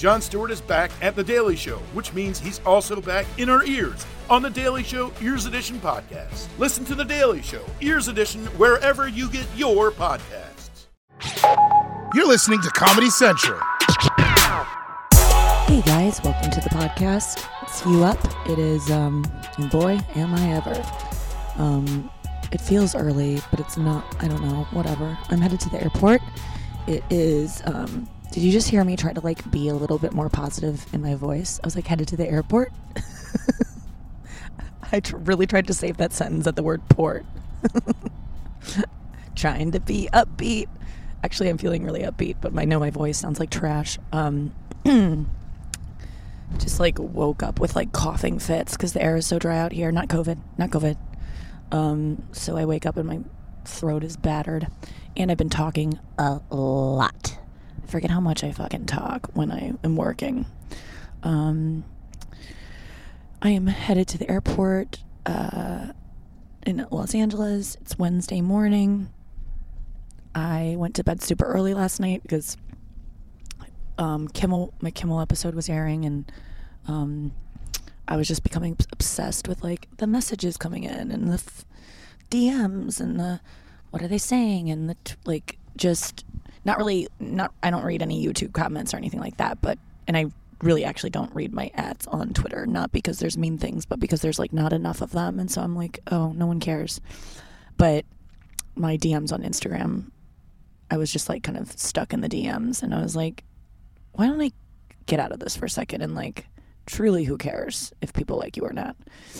Jon Stewart is back at The Daily Show, which means he's also back in our ears on The Daily Show Ears Edition podcast. Listen to The Daily Show Ears Edition wherever you get your podcasts. You're listening to Comedy Central. Hey guys, welcome to the podcast. It's You Up. It is, and boy, am I ever. It feels early, but it's not, I don't know, whatever. I'm headed to the airport. It is, did you just hear me try to, like, be a little bit more positive in my voice? I was like, headed to the airport? I really tried to save that sentence at the word port. Trying to be upbeat. Actually, I'm feeling really upbeat, but I know my voice sounds like trash. Just, like, woke up with, like, coughing fits because the air is so dry out here. Not COVID. So I wake up and my throat is battered. And I've been talking a lot. I forget how much I fucking talk when I am working. I am headed to the airport in Los Angeles. It's Wednesday morning. I went to bed super early last night because my Kimmel episode was airing, and I was just becoming obsessed with, like, the messages coming in and the DMs and the what are they saying and the like, just not I don't read any YouTube comments or anything like that, and I really actually don't read my ads on Twitter, not because there's mean things, but because there's, like, not enough of them, and so I'm like, oh, no one cares. But my DMs on Instagram, I was just, like, kind of stuck in the DMs, and I was like, why don't I get out of this for a second and, like, truly, who cares if people like you or not?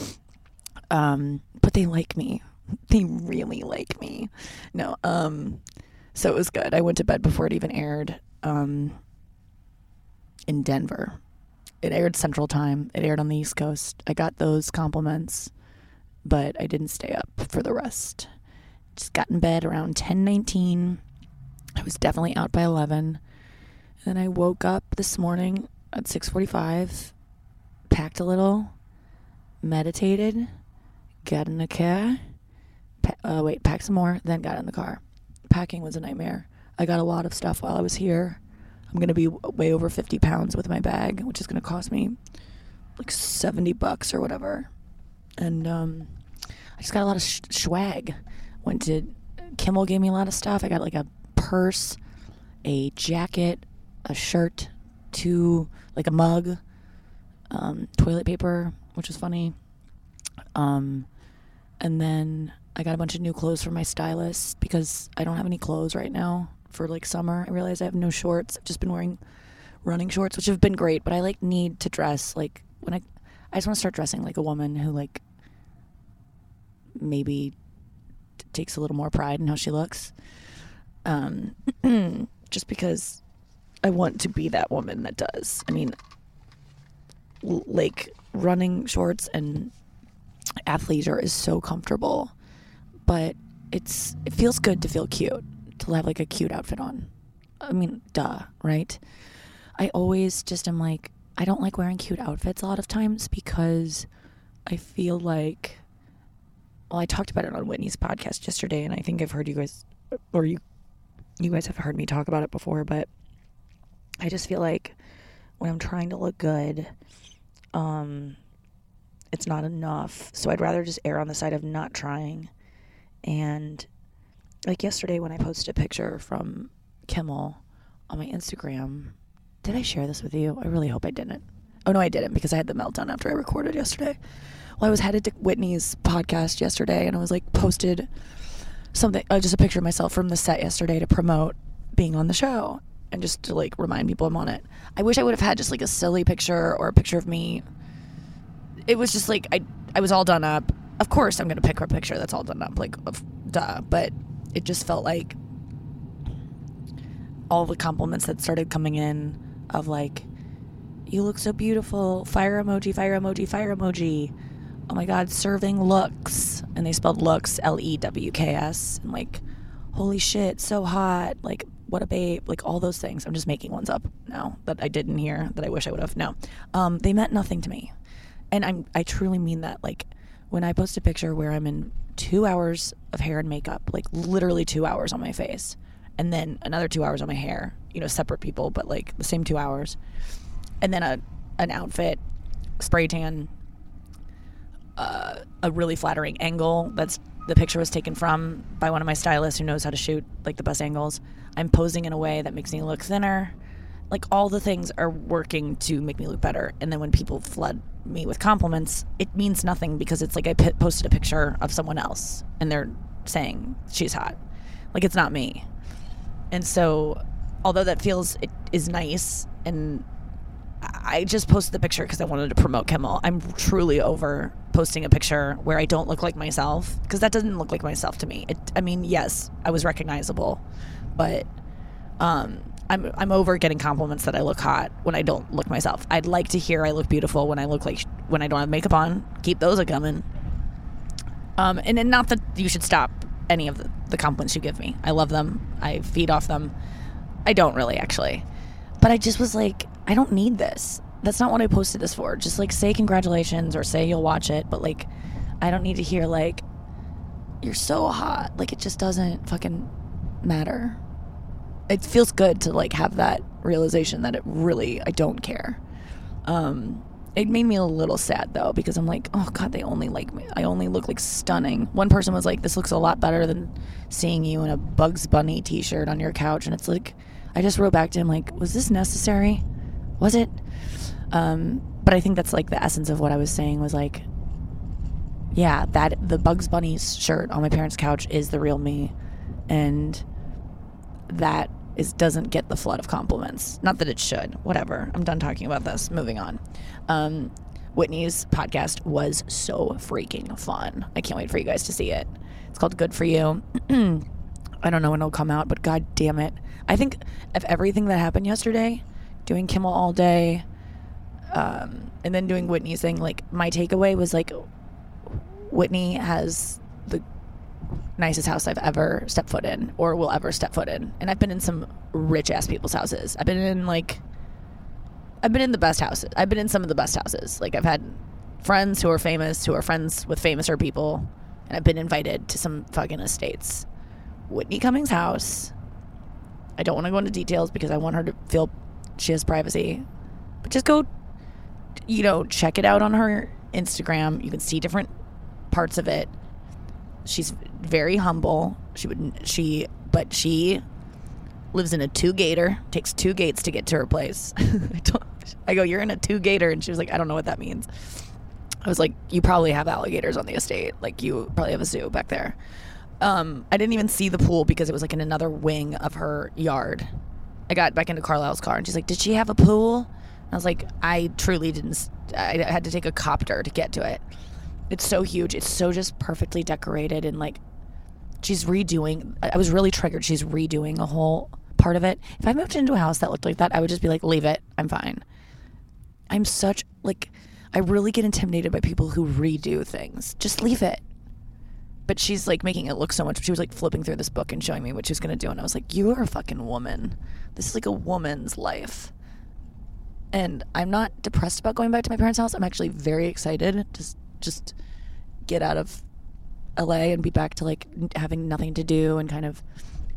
But they like me. They really like me. No, so it was good. I went to bed before it even aired, in Denver. It aired Central Time. It aired on the East Coast. I got those compliments, but I didn't stay up for the rest. Just got in bed around 10:19. I was definitely out by 11. And then I woke up this morning at 6:45, packed a little, meditated, got in the car, packed some more, then got in the car. Packing was a nightmare. I got a lot of stuff while I was here. I'm going to be way over 50 pounds with my bag, which is going to cost me like $70 or whatever. And I just got a lot of swag. Kimmel gave me a lot of stuff. I got, like, a purse, a jacket, a shirt, like a mug, toilet paper, which was funny. And then I got a bunch of new clothes from my stylist because I don't have any clothes right now for, like, summer. I realize I have no shorts. I've just been wearing running shorts, which have been great, but I, like, need to dress, like, I just want to start dressing like a woman who, like, maybe takes a little more pride in how she looks. Just because I want to be that woman that does. I mean, like, running shorts and athleisure is so comfortable, but it feels good to feel cute, to have, like, a cute outfit on. I mean, duh, right? I always just am like, I don't like wearing cute outfits a lot of times because I feel like, well, I talked about it on Whitney's podcast yesterday, and I think I've heard you guys, or you guys have heard me talk about it before, but I just feel like when I'm trying to look good, it's not enough. So I'd rather just err on the side of not trying. And, like, yesterday when I posted a picture from Kimmel on my Instagram, did I share this with you? I really hope I didn't. Oh, no, I didn't, because I had the meltdown after I recorded yesterday. Well, I was headed to Whitney's podcast yesterday, and I was, like, posted something, just a picture of myself from the set yesterday to promote being on the show and just to, like, remind people I'm on it. I wish I would have had just, like, a silly picture or a picture of me. It was just, like, I was all done up. Of course I'm going to pick her picture that's all done up, like, duh. But it just felt like all the compliments that started coming in of, like, you look so beautiful, fire emoji, fire emoji, fire emoji. Oh my God, serving looks. And they spelled looks, Lewks. And, like, holy shit, so hot. Like, what a babe. Like, all those things. I'm just making ones up now that I didn't hear that I wish I would have. No. They meant nothing to me. And I truly mean that. Like, when I post a picture where I'm in 2 hours of hair and makeup, like, literally 2 hours on my face, and then another 2 hours on my hair, you know, separate people, but, like, the same 2 hours. and then an outfit, spray tan, a really flattering angle. That's the picture was taken from by one of my stylists who knows how to shoot like the best angles. I'm posing in a way that makes me look thinner. Like, all the things are working to make me look better. And then when people flood me with compliments, it means nothing, because it's like I posted a picture of someone else and they're saying she's hot. Like, it's not me. And so, although that it is nice, and I just posted the picture because I wanted to promote Kimmel. I'm truly over posting a picture where I don't look like myself, because that doesn't look like myself to me. I mean, yes, I was recognizable, but I'm over getting compliments that I look hot when I don't look myself. I'd like to hear I look beautiful when I don't have makeup on. Keep those a coming. And then, not that you should stop any of the compliments you give me. I love them. I feed off them. I don't really, actually. But I just was like, I don't need this. That's not what I posted this for. Just like, say congratulations or say you'll watch it, but like, I don't need to hear like, you're so hot. Like, it just doesn't fucking matter. It feels good to like have that realization that I don't care. It made me a little sad though, because I'm like, oh God, they only like me. I only look like stunning. One person was like, this looks a lot better than seeing you in a Bugs Bunny t-shirt on your couch. And it's like, I just wrote back to him like, was this necessary? Was it? But I think that's like the essence of what I was saying, was like, yeah, that the Bugs Bunny shirt on my parents' couch is the real me. And that doesn't get the flood of compliments. Not that it should. Whatever. I'm done talking about this. Moving on. Whitney's podcast was so freaking fun. I can't wait for you guys to see it. It's called Good For You. I don't know when it'll come out, but god damn it. I think of everything that happened yesterday, doing Kimmel all day, and then doing Whitney's thing, like, my takeaway was like, Whitney has the nicest house I've ever stepped foot in, or will ever step foot in. And I've been in some rich ass people's houses. I've been in the best houses. I've been in some of the best houses. Like, I've had friends who are famous, who are friends with famouser people, and I've been invited to some fucking estates. Whitney Cummings' house, I don't want to go into details because I want her to feel she has privacy, but just go, check it out on her Instagram. You can see different parts of it. She's very humble. But she lives in a 2-gator. Takes 2 gates to get to her place. I go, you're in a 2-gator, and she was like, I don't know what that means. I was like, you probably have alligators on the estate. Like, you probably have a zoo back there. I didn't even see the pool because it was like in another wing of her yard. I got back into Carlisle's car, and she's like, did she have a pool? And I was like, I truly didn't. I had to take a copter to get to it. It's so huge. It's so just perfectly decorated, and like, she's redoing. I was really triggered. She's redoing a whole part of it. If I moved into a house that looked like that, I would just be like, leave it. I'm fine. I'm such, like, I really get intimidated by people who redo things. Just leave it. But she's like making it look so much. She was like flipping through this book and showing me what she was going to do. And I was like, you are a fucking woman. This is like a woman's life. And I'm not depressed about going back to my parents' house. I'm actually very excited to just get out of LA and be back to like having nothing to do and kind of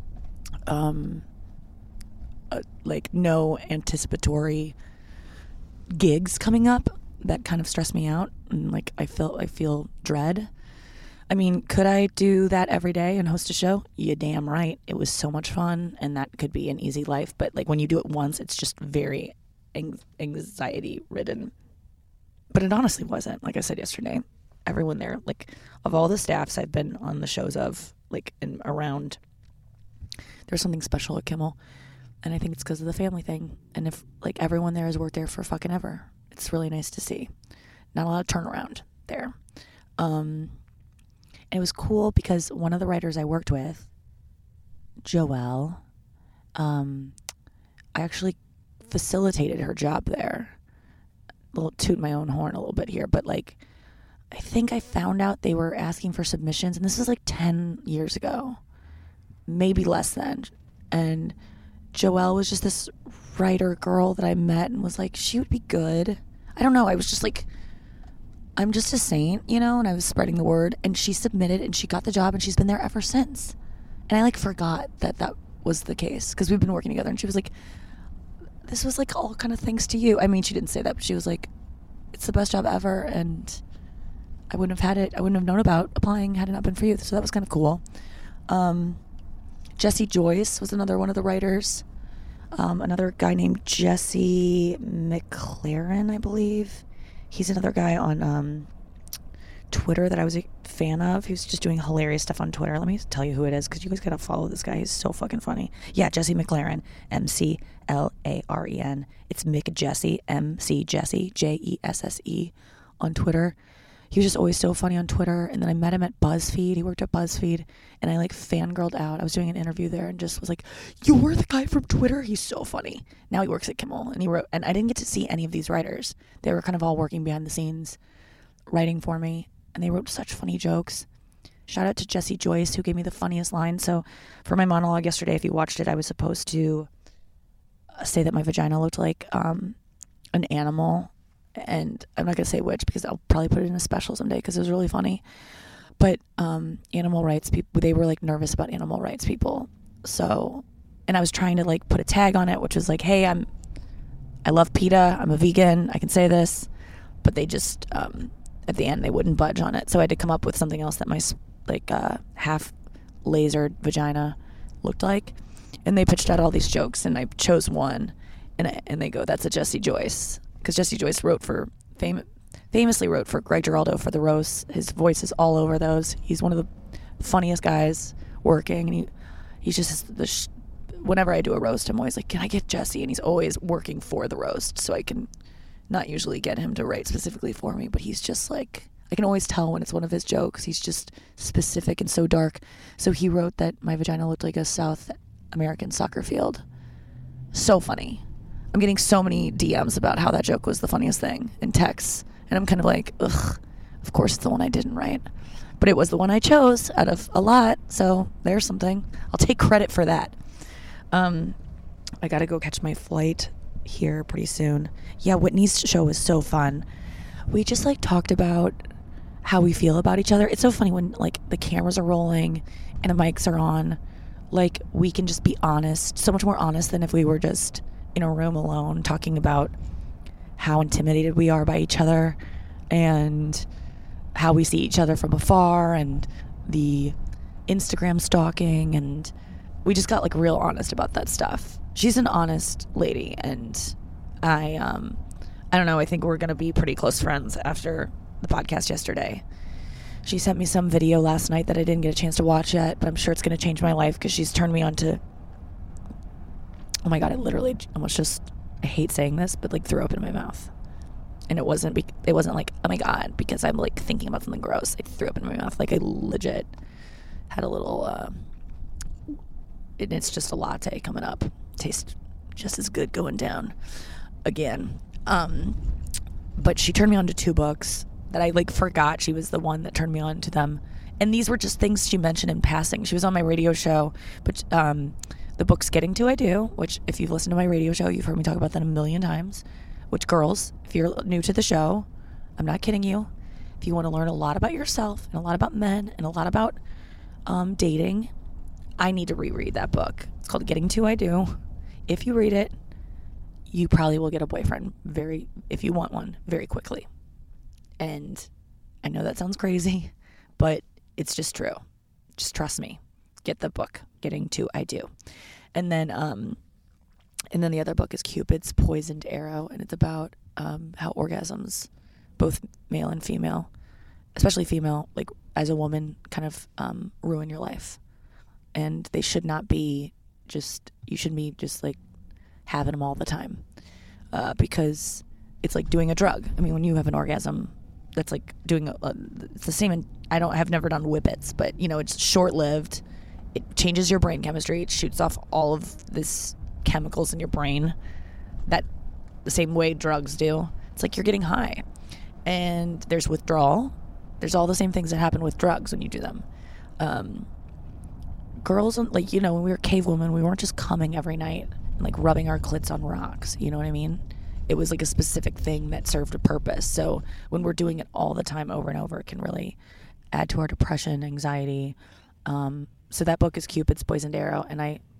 like no anticipatory gigs coming up that kind of stress me out, and like I feel dread. I mean, could I do that every day and host a show? You damn right. It was so much fun, and that could be an easy life, but like when you do it once, it's just very anxiety ridden. But it honestly wasn't. Like I said yesterday, everyone there, like, of all the staffs I've been on the shows of, like, and around, there's something special at Kimmel, and I think it's because of the family thing. And if, like, everyone there has worked there for fucking ever, it's really nice to see. Not a lot of turnaround there. And it was cool because one of the writers I worked with, Joelle, I actually facilitated her job there. A little toot my own horn a little bit here, but like, I think I found out they were asking for submissions, and this was like 10 years ago, maybe less than. And Joelle was just this writer girl that I met and was like, she would be good. I don't know. I was just like, I'm just a saint, and I was spreading the word, and she submitted and she got the job, and she's been there ever since. And I like forgot that was the case because we've been working together, and she was like, this was like all kind of thanks to you. I mean, she didn't say that, but she was like, it's the best job ever, and I wouldn't have known about applying had it not been for you. So that was kind of cool. Jesse Joyce was another one of the writers. Another guy named Jesse McLaren, I believe. He's another guy on Twitter that I was a fan of. He was just doing hilarious stuff on Twitter. Let me tell you who it is, because you guys gotta follow this guy. He's so fucking funny. Yeah, Jesse McLaren, McLaren. It's Mick Jesse, MC Jesse, JESSE on Twitter. He was just always so funny on Twitter. And then I met him at BuzzFeed. He worked at BuzzFeed, and I like fangirled out. I was doing an interview there and just was like, "You're the guy from Twitter? He's so funny." Now he works at Kimmel, and he wrote, and I didn't get to see any of these writers. They were kind of all working behind the scenes, writing for me, and they wrote such funny jokes. Shout out to Jesse Joyce, who gave me the funniest line. So for my monologue yesterday, if you watched it, I was supposed to say that my vagina looked like an animal. And I'm not going to say which, because I'll probably put it in a special someday, because it was really funny. But animal rights people, they were like nervous about animal rights people. So, and I was trying to like put a tag on it, which was like, hey, I love PETA. I'm a vegan. I can say this. But they just, at the end, they wouldn't budge on it. So I had to come up with something else that my like half lasered vagina looked like. And they pitched out all these jokes, and I chose one. And they go, that's a Jesse Joyce. Because Jesse Joyce famously wrote for Greg Giraldo for the roasts. His voice is all over those. He's one of the funniest guys working, and he's just whenever I do a roast, I'm always like, can I get Jesse? And he's always working for the roast, so I can not usually get him to write specifically for me, but he's just like, I can always tell when it's one of his jokes. He's just specific and so dark. So he wrote that my vagina looked like a South American soccer field. So funny. I'm getting so many DMs about how that joke was the funniest thing in texts. And I'm kind of like, ugh, of course it's the one I didn't write. But it was the one I chose out of a lot. So there's something. I'll take credit for that. I got to go catch my flight here pretty soon. Yeah, Whitney's show was so fun. We just like talked about how we feel about each other. It's so funny when like the cameras are rolling and the mics are on. Like we can just be honest, so much more honest than if we were just in a room alone talking about how intimidated we are by each other and how we see each other from afar and the Instagram stalking, and we just got like real honest about that stuff. She's an honest lady, and I don't know, I think we're gonna be pretty close friends after the podcast yesterday. She sent me some video last night that I didn't get a chance to watch yet, but I'm sure it's gonna change my life because she's turned me on to, oh my god, I literally almost just, I hate saying this, but like threw up in my mouth. And it wasn't like, oh my god, because I'm like thinking about something gross. I threw up in my mouth. Like I legit had a little, and it's just a latte coming up. Tastes just as good going down again. But she turned me on to 2 books that I like forgot she was the one that turned me on to them. And these were just things she mentioned in passing. She was on my radio show, but the book's Getting to I Do, which if you've listened to my radio show, you've heard me talk about that a million times. Which, girls, if you're new to the show, I'm not kidding you. If you want to learn a lot about yourself and a lot about men and a lot about dating, I need to reread that book. It's called Getting to I Do. If you read it, you probably will get a boyfriend if you want one, very quickly. And I know that sounds crazy, but it's just true. Just trust me. Get the book, Getting to I Do. And then the other book is Cupid's Poisoned Arrow, and it's about how orgasms, both male and female, especially female, like as a woman, kind of ruin your life. And they should not be you should be just like having them all the time, because it's like doing a drug. I mean, when you have an orgasm, that's like doing it's the same. I've never done whippets, but you know, it's short-lived. It changes your brain chemistry. It shoots off all of this chemicals in your brain that the same way drugs do. It's like you're getting high, and there's withdrawal. There's all the same things that happen with drugs when you do them. Girls, like, you know, when we were cave women, we weren't just coming every night and like rubbing our clits on rocks. You know what I mean? It was like a specific thing that served a purpose. So when we're doing it all the time over and over, it can really add to our depression, anxiety. So that book is Cupid's Poisoned Arrow, and I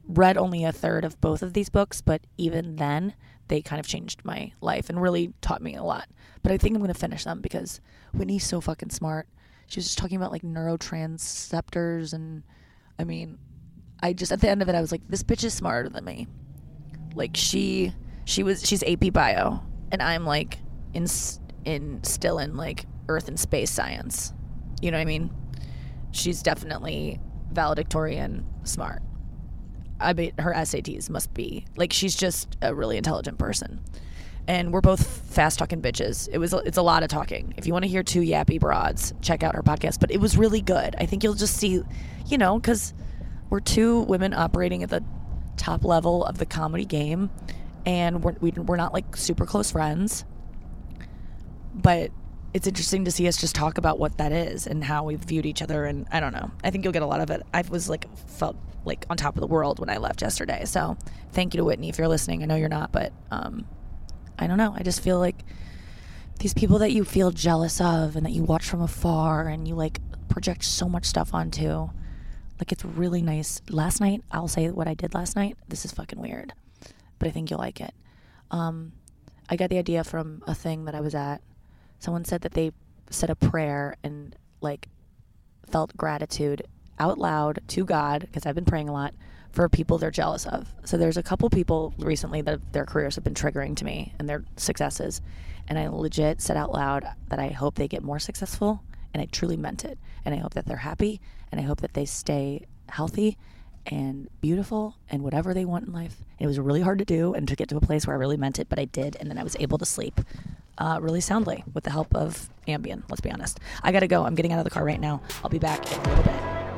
read only a third of both of these books, but even then, they kind of changed my life and really taught me a lot. But I think I'm going to finish them because Whitney's so fucking smart. She was just talking about like neurotransceptors, and I mean, I just, at the end of it, I was like, this bitch is smarter than me. Like she's AP Bio, and I'm like still in like Earth and space science. You know what I mean? She's definitely valedictorian smart. I mean, her SATs must be like, she's just a really intelligent person. And we're both fast talking bitches. It's a lot of talking. If you want to hear two yappy broads, check out her podcast. But it was really good. I think you'll just see, you know, because we're two women operating at the top level of the comedy game, and we're not like super close friends. But it's interesting to see us just talk about what that is and how we've viewed each other. And I don't know. I think you'll get a lot of it. I was like, felt like on top of the world when I left yesterday. So thank you to Whitney if you're listening. I know you're not, but I don't know. I just feel like these people that you feel jealous of and that you watch from afar and you like project so much stuff onto, like, it's really nice. Last night, I'll say what I did last night. This is fucking weird, but I think you'll like it. I got the idea from a thing that I was at. Someone said that they said a prayer and like felt gratitude out loud to God, because I've been praying a lot, for people they're jealous of. So there's a couple people recently that their careers have been triggering to me and their successes, and I legit said out loud that I hope they get more successful, and I truly meant it. And I hope that they're happy, and I hope that they stay healthy and beautiful and whatever they want in life. It was really hard to do and to get to a place where I really meant it, but I did, and then I was able to sleep really soundly with the help of Ambien, let's be honest. I gotta go. I'm getting out of the car right now. I'll be back in a little bit.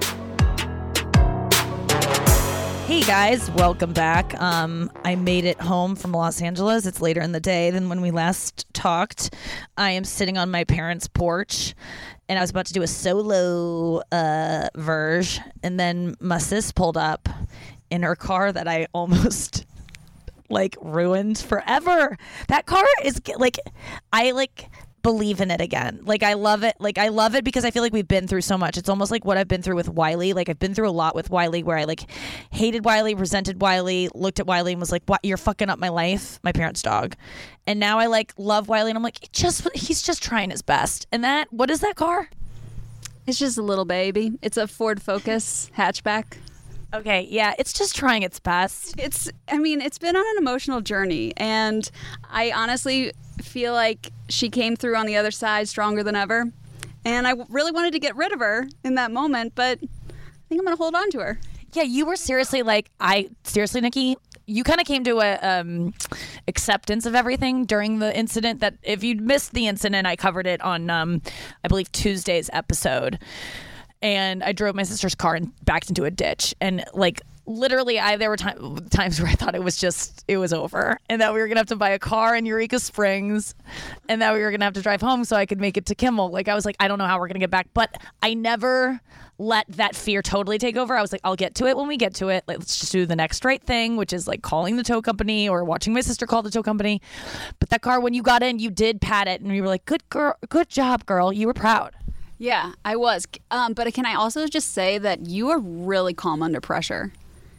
Hey guys, welcome back. I made it home from Los Angeles. It's later in the day than when we last talked. I am sitting on my parents' porch, and I was about to do a solo verge, and then my sis pulled up in her car that I almost like ruined forever. That car is like, I like believe in it again. Like, I love it. Like, I love it because I feel like we've been through so much. It's almost like what I've been through with Wiley. Like, I've been through a lot with Wiley, where I like hated Wiley, resented Wiley, looked at Wiley and was like, what, you're fucking up my life, my parents' dog. And now I like love Wiley, and I'm like, he's just trying his best. And that, what is that car? It's just a little baby. It's a Ford Focus hatchback. Okay, yeah, it's just trying its best. It's been on an emotional journey, and I honestly feel like she came through on the other side stronger than ever. And I really wanted to get rid of her in that moment, but I think I'm going to hold on to her. Yeah, you were seriously like, Nikki, you kind of came to a acceptance of everything during the incident that if you'd missed the incident, I covered it on, I believe, Tuesday's episode. And I drove my sister's car and backed into a ditch. And like, literally, there were times where I thought it was over, and that we were gonna have to buy a car in Eureka Springs, and that we were gonna have to drive home so I could make it to Kimmel. Like, I was like, I don't know how we're gonna get back, but I never let that fear totally take over. I was like, I'll get to it when we get to it. Like, let's just do the next right thing, which is like calling the tow company or watching my sister call the tow company. But that car, when you got in, you did pat it, and you were like, good job, girl. You were proud. Yeah, I was. But can I also just say that you are really calm under pressure?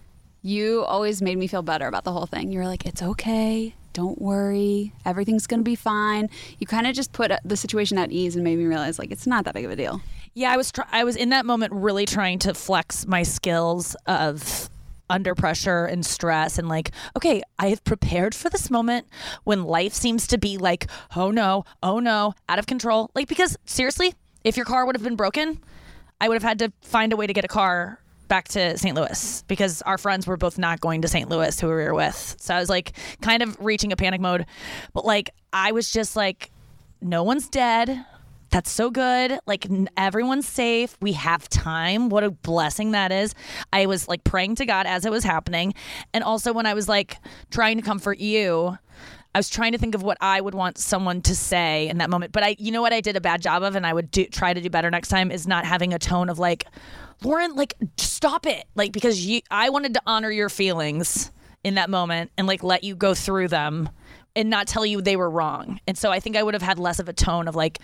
You always made me feel better about the whole thing. You were like, it's okay. Don't worry. Everything's going to be fine. You kind of just put the situation at ease and made me realize, like, it's not that big of a deal. Yeah, I was in that moment really trying to flex my skills of under pressure and stress, and like, okay, I have prepared for this moment when life seems to be like, oh no, out of control. Like, because seriously, if your car would have been broken, I would have had to find a way to get a car back to St. Louis, because our friends were both not going to St. Louis who we were with. So I was like kind of reaching a panic mode. But like, I was just like, no one's dead. That's so good. Like, everyone's safe. We have time. What a blessing that is. I was like praying to God as it was happening. And also when I was like trying to comfort you, I was trying to think of what I would want someone to say in that moment. But you know what I did a bad job of, and I would try to do better next time, is not having a tone of like, Lauren, like, stop it. Like, because I wanted to honor your feelings in that moment and like let you go through them and not tell you they were wrong. And so I think I would have had less of a tone of like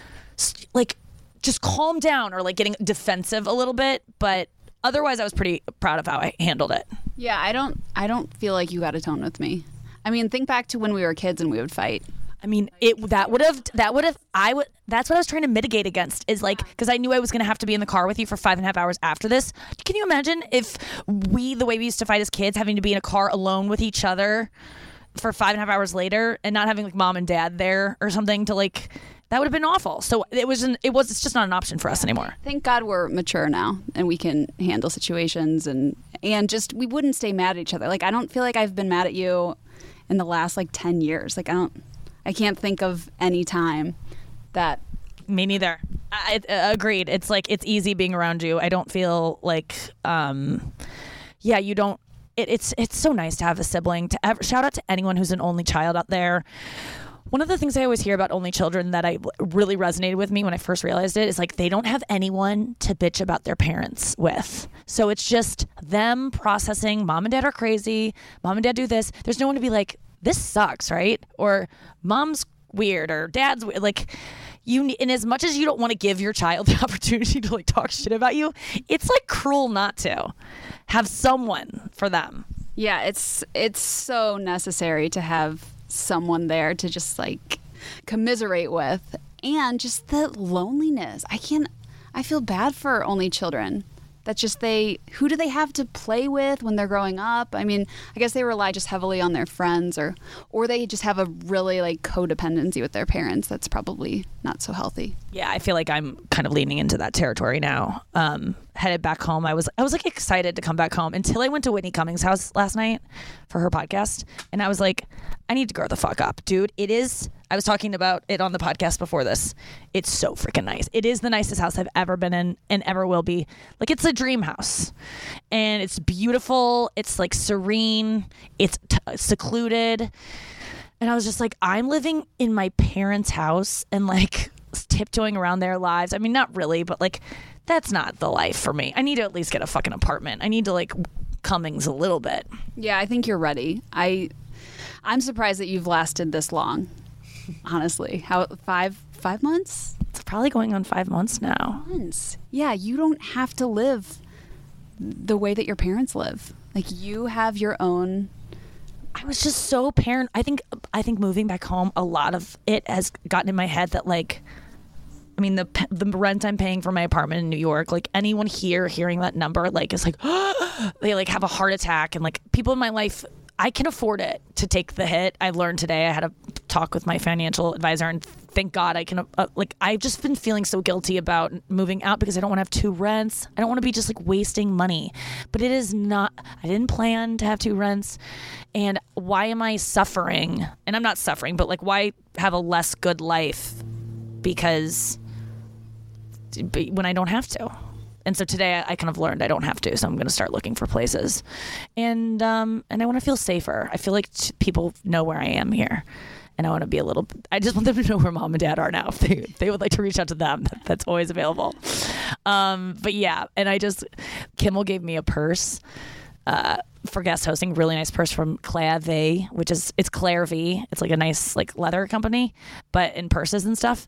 just calm down, or like getting defensive a little bit. But otherwise, I was pretty proud of how I handled it. Yeah, I don't feel like you got a tone with me. I mean, think back to when we were kids and we would fight. I mean, that's what I was trying to mitigate against, is like, because I knew I was going to have to be in the car with you for 5.5 hours after this. Can you imagine if the way we used to fight as kids, having to be in a car alone with each other for 5.5 hours later and not having like mom and dad there or something to like, that would have been awful. So it's just not an option for us anymore. Thank God we're mature now and we can handle situations and just, we wouldn't stay mad at each other. Like, I don't feel like I've been mad at you in the last like 10 years. Like, I can't think of any time that. Me neither. I agreed. It's like, it's easy being around you. I don't feel like, you don't. It's so nice to have a sibling. Shout out to anyone who's an only child out there. One of the things I always hear about only children that I really resonated with me when I first realized it is like they don't have anyone to bitch about their parents with. So it's just them processing, mom and dad are crazy, mom and dad do this. There's no one to be like, this sucks, right? Or mom's weird or dad's weird. Like, and as much as you don't want to give your child the opportunity to like talk shit about you, it's like cruel not to have someone for them. Yeah, it's so necessary to have someone there to just like commiserate with, and just the loneliness. I feel bad for only children. That's just who do they have to play with when they're growing up? I mean, I guess they rely just heavily on their friends or they just have a really like codependency with their parents. That's probably not so healthy. Yeah, I feel like I'm kind of leaning into that territory now. Headed back home. I was like excited to come back home until I went to Whitney Cummings' house last night for her podcast. And I was like, I need to grow the fuck up, dude. I was talking about it on the podcast before this. It's so freaking nice. It is the nicest house I've ever been in and ever will be. Like, it's a dream house. And it's beautiful. It's like serene. It's secluded. And I was just like, I'm living in my parents' house and like tiptoeing around their lives. I mean, not really, but like, that's not the life for me. I need to at least get a fucking apartment. I need to like Cummings a little bit. Yeah, I think you're ready. I'm surprised that you've lasted this long. Honestly, how 5 months? It's probably going on 5 months now. Months. Yeah, you don't have to live the way that your parents live. Like, you have your own. I was just so paranoid. I think moving back home, a lot of it has gotten in my head that like, I mean, the rent I'm paying for my apartment in New York, like anyone here hearing that number, like is like, they like have a heart attack, and like people in my life, I can afford it to take the hit. I learned today, I had a talk with my financial advisor, and thank God I can, I've just been feeling so guilty about moving out because I don't want to have 2 rents. I don't want to be just like wasting money, but it is not, I didn't plan to have 2 rents. And why am I suffering? And I'm not suffering, but like, why have a less good life because when I don't have to? And so today I kind of learned I don't have to, so I'm going to start looking for places. And I want to feel safer. I feel like people know where I am here. And I want to be I just want them to know where mom and dad are now. If they would like to reach out to them, that's always available. But yeah, and Kimmel gave me a purse for guest hosting, really nice purse from Clairvy, it's Clairvy. It's like a nice like leather company, but in purses and stuff.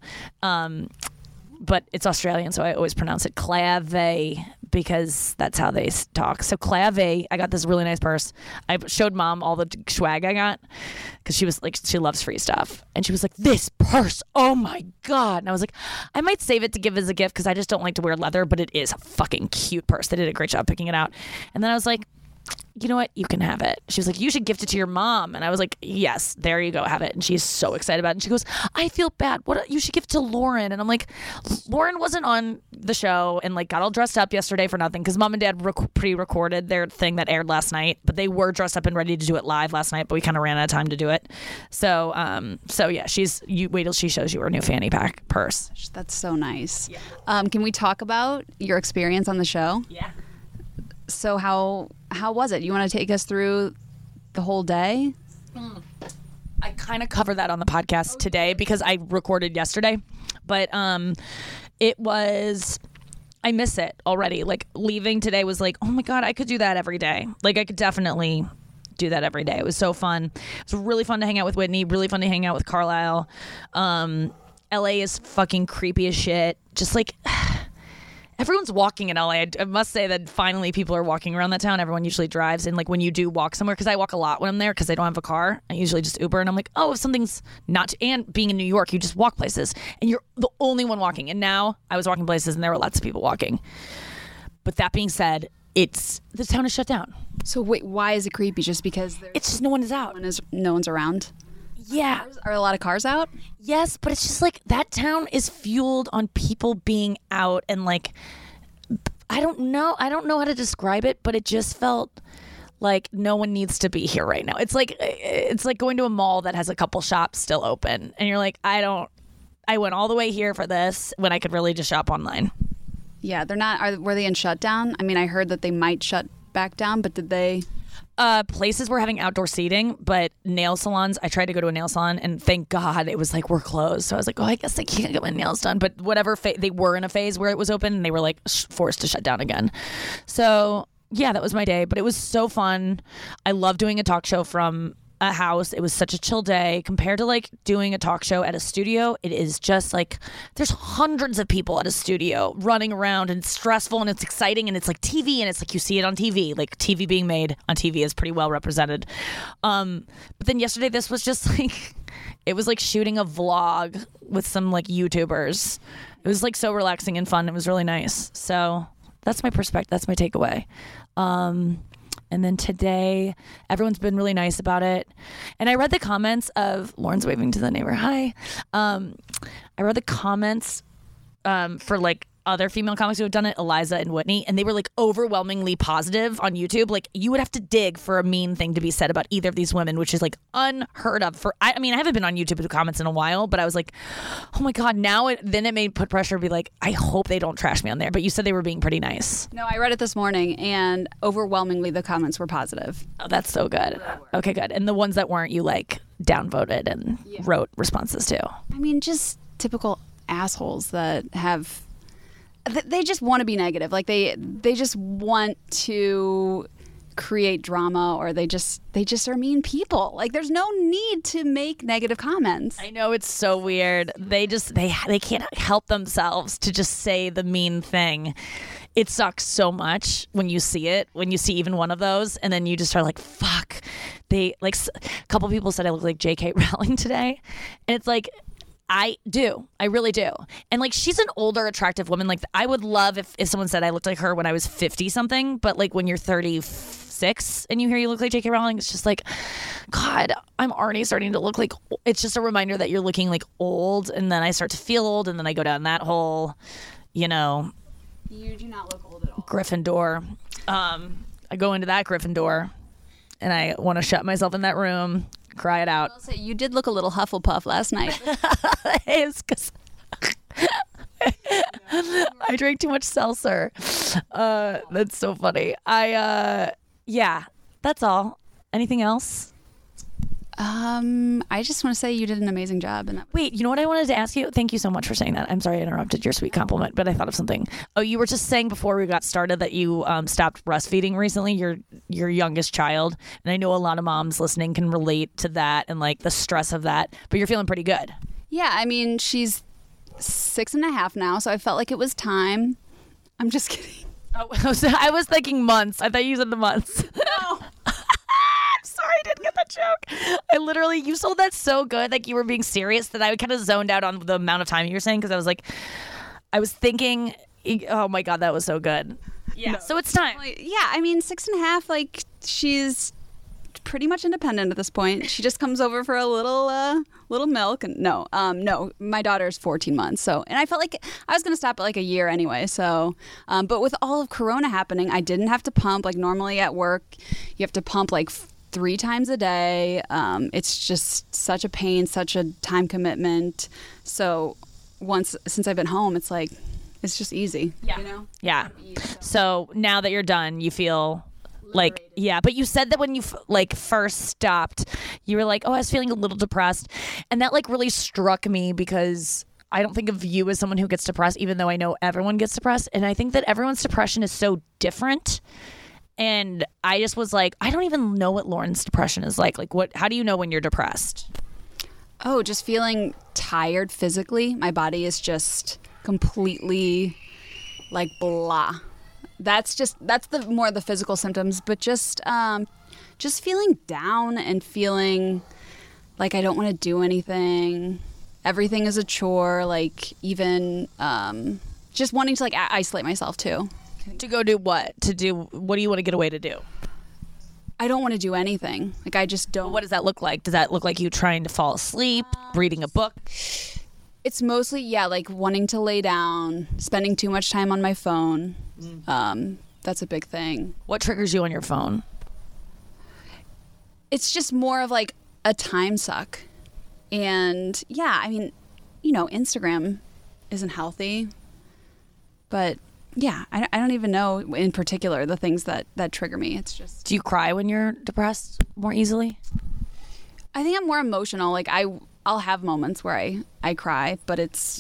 But it's Australian, so I always pronounce it Clairvy because that's how they talk. So Clairvy, I got this really nice purse. I showed mom all the swag I got because she was like, she loves free stuff. And she was like, this purse, oh my God. And I was like, I might save it to give as a gift because I just don't like to wear leather, but it is a fucking cute purse. They did a great job picking it out. And then I was like, you know what? You can have it. She was like, you should gift it to your mom. And I was like, yes, there you go. Have it. And she's so excited about it. And she goes, I feel bad. You should give it to Lauren. And I'm like, Lauren wasn't on the show and like got all dressed up yesterday for nothing because mom and dad pre-recorded their thing that aired last night, but they were dressed up and ready to do it live last night, but we kind of ran out of time to do it. So yeah, you wait till she shows you her new fanny pack purse. That's so nice. Yeah. Can we talk about your experience on the show? Yeah. So how was it? You want to take us through the whole day? I kind of covered that on the podcast today because I recorded yesterday, but it was, I miss it already. Like leaving today was like, oh my God, I could do that every day. Like I could definitely do that every day. It was so fun. It was really fun to hang out with Whitney, really fun to hang out with Carlisle. LA is fucking creepy as shit. Just like everyone's walking in LA. I must say that finally people are walking around that town. Everyone usually drives. And like when you do walk somewhere, because I walk a lot when I'm there because I don't have a car. I usually just Uber. And I'm like, oh, if something's not, and being in New York, you just walk places and you're the only one walking. And now I was walking places and there were lots of people walking. But that being said, the town is shut down. So wait, why is it creepy? Just because it's just no one is out. No one's around? Yeah. Are a lot of cars out? Yes, but it's just like that town is fueled on people being out and like, I don't know how to describe it, but it just felt like no one needs to be here right now. It's like going to a mall that has a couple shops still open and you're like, I went all the way here for this when I could really just shop online. Yeah, they're not. Were they in shutdown? I mean, I heard that they might shut back down, but did they? Places were having outdoor seating, but nail salons, I tried to go to a nail salon and thank God it was like, we're closed. So I was like, oh, I guess I can't get my nails done. But whatever, they were in a phase where it was open and they were like forced to shut down again. So yeah, that was my day, but it was so fun. I love doing a talk show from a house. It was such a chill day compared to like doing a talk show at a studio. It is just like there's hundreds of people at a studio running around and it's stressful and it's exciting and it's like TV and it's like you see it on TV. Like TV being made on TV is pretty well represented. But then yesterday this was just like it was like shooting a vlog with some like YouTubers. It was like so relaxing and fun. It was really nice. So that's my perspective. That's my takeaway. And then today, everyone's been really nice about it. And I read the comments of Lauren's waving to the neighbor. Hi. I read the comments for like other female comics who have done it, Eliza and Whitney, and they were like overwhelmingly positive on YouTube. Like you would have to dig for a mean thing to be said about either of these women, which is like unheard of. I mean, I haven't been on YouTube with comments in a while, but I was like, oh my God, then it made put pressure to be like, I hope they don't trash me on there. But you said they were being pretty nice. No, I read it this morning and overwhelmingly the comments were positive. Oh, that's so good. Okay, good. And the ones that weren't, you like downvoted and wrote responses to. I mean, just typical assholes that have... They just want to be negative. Like they just want to create drama, or they just are mean people. Like there's no need to make negative comments. I know, it's so weird. They can't help themselves to just say the mean thing. It sucks so much when you see even one of those, and then you just are like, fuck. They like a couple people said I look like J.K. Rowling today, and it's like, I do. I really do. And like, she's an older, attractive woman. Like I would love if someone said I looked like her when I was 50 something, but like when you're 36 and you hear you look like J.K. Rowling, it's just like, God, I'm already starting to look like, it's just a reminder that you're looking like old. And then I start to feel old. And then I go down that whole, You do not look old at all. Gryffindor. I go into that Gryffindor and I want to shut myself in that room, cry it out. I'll say you did look a little Hufflepuff last night. It's because I drank too much seltzer. That's so funny. Yeah, that's all. Anything else? I just want to say you did an amazing job. Wait, you know what I wanted to ask you? Thank you so much for saying that. I'm sorry I interrupted your sweet compliment, but I thought of something. Oh, you were just saying before we got started that you stopped breastfeeding recently, your youngest child. And I know a lot of moms listening can relate to that and like the stress of that, but you're feeling pretty good. Yeah, I mean, she's 6.5 now, so I felt like it was time. I'm just kidding. Oh, I was thinking months. I thought you said the months. No. Sorry, I didn't get that joke. You sold that so good, like you were being serious, that I kind of zoned out on the amount of time you were saying, because I was thinking, oh my God, that was so good. Yeah. No. So it's time. Yeah, I mean, 6.5, like she's pretty much independent at this point. She just comes over for a little milk. And no, my daughter's 14 months. So, and I felt like I was going to stop at like a year anyway. So, but with all of Corona happening, I didn't have to pump. Like normally at work, you have to pump like 3 times a day. It's just such a pain, such a time commitment. So since I've been home, it's like, it's just easy. Yeah. Yeah. So now that you're done, you feel like, yeah, but you said that when you first stopped, you were like, oh, I was feeling a little depressed. And that like really struck me, because I don't think of you as someone who gets depressed, even though I know everyone gets depressed. And I think that everyone's depression is so different. And I just was like, I don't even know what Lauren's depression is like. Like, how do you know when you're depressed? Oh, just feeling tired physically. My body is just completely like blah. That's the more the physical symptoms, but just feeling down and feeling like I don't want to do anything. Everything is a chore, like even just wanting to like isolate myself too. To go do what? What do you want to get away to do? I don't want to do anything. Like I just don't. What does that look like? Does that look like you trying to fall asleep, reading a book? It's mostly, like wanting to lay down, spending too much time on my phone. That's a big thing. What triggers you on your phone? It's just more of like a time suck. And yeah, I mean, Instagram isn't healthy. But yeah, I don't even know in particular the things that trigger me. It's just. Do you cry when you're depressed more easily? I think I'm more emotional. Like I'll have moments where I cry, but it's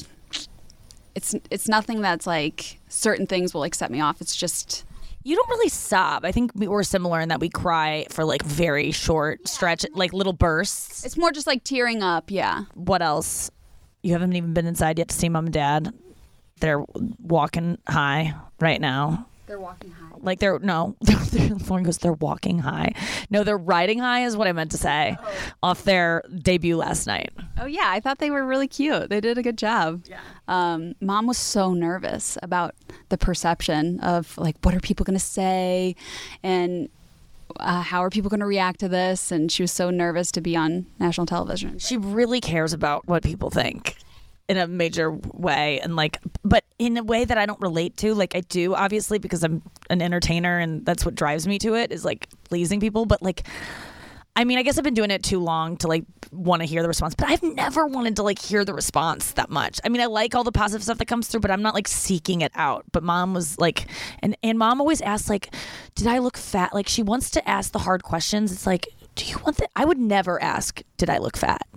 nothing that's like certain things will like set me off. It's just. You don't really sob. I think we're similar in that we cry for like very short stretch, like little bursts. It's more just like tearing up, yeah. What else? You haven't even been inside yet to see mom and dad. They're walking high right now. They're walking high. Like Lauren goes, they're walking high. No, they're riding high is what I meant to say off their debut last night. Oh, yeah. I thought they were really cute. They did a good job. Yeah. Mom was so nervous about the perception of like, what are people going to say? And how are people going to react to this? And she was so nervous to be on national television. She really cares about what people think. In a major way, and like, but in a way that I don't relate to. Like I do, obviously, because I'm an entertainer and that's what drives me to it is like pleasing people. But like, I mean, I guess I've been doing it too long to like want to hear the response, but I've never wanted to like hear the response that much. I mean, I like all the positive stuff that comes through, but I'm not like seeking it out. But mom was like, and mom always asks like, did I look fat? Like she wants to ask the hard questions. It's like, do you want that? I would never ask, did I look fat?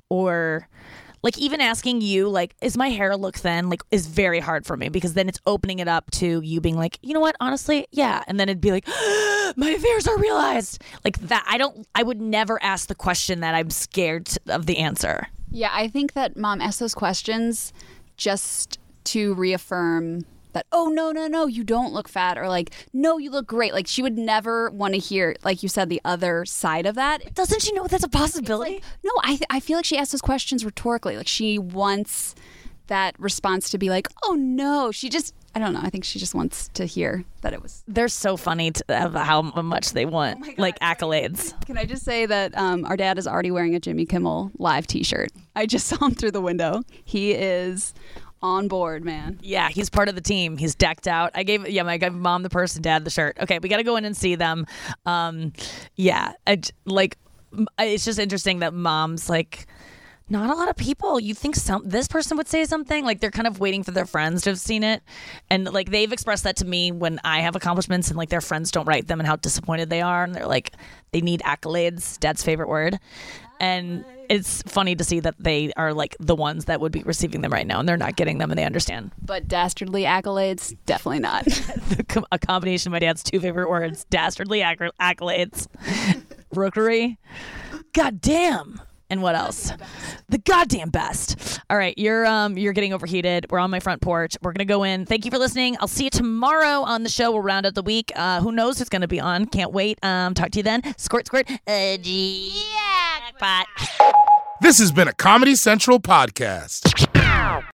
Or like even asking you, like, is my hair look thin? Like, is very hard for me because then it's opening it up to you being like, you know what? Honestly, yeah. And then it'd be like, my fears are realized. Like that. I would never ask the question that I'm scared of the answer. Yeah, I think that mom asked those questions just to reaffirm that, oh, no, you don't look fat, or like, no, you look great. Like she would never want to hear, like you said, the other side of that. Doesn't she know that's a possibility? Like, no, I feel like she asks those questions rhetorically. Like she wants that response to be like, oh no, I don't know. I think she just wants to hear that it was. They're so funny how much they want, like accolades. Can I just say that our dad is already wearing a Jimmy Kimmel Live t-shirt. I just saw him through the window. He is on board, man. Yeah, he's part of the team. He's decked out. I gave mom the purse and dad the shirt. Okay, we got to go in and see them. It's just interesting that mom's like, not a lot of people. You think this person would say something? Like they're kind of waiting for their friends to have seen it. And like they've expressed that to me when I have accomplishments and like their friends don't write them and how disappointed they are. And they're like, they need accolades, dad's favorite word. And it's funny to see that they are like the ones that would be receiving them right now and they're not getting them and they understand. But dastardly accolades, definitely not. A combination of my dad's two favorite words, dastardly accolades, rookery, goddamn. And what else? The goddamn best. All right, you're getting overheated. We're on my front porch. We're going to go in. Thank you for listening. I'll see you tomorrow on the show. We'll round out the week. Who knows who's going to be on? Can't wait. Talk to you then. Squirt, squirt. Jackpot. This has been a Comedy Central podcast.